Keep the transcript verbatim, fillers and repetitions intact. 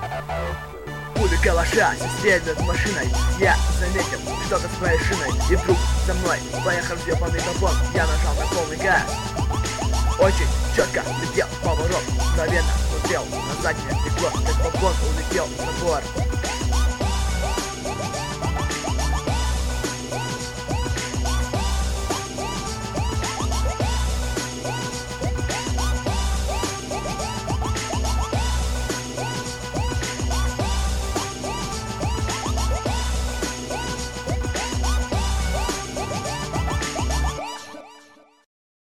Пули калаша сидели над машиной. Я заметил что-то с моей шиной. И вдруг за мной поехал въебаный габон. Я нажал на полный газ. Очень четко летел поворот. Мгновенно смотрел на заднее стекло. Как вагон улетел на борт.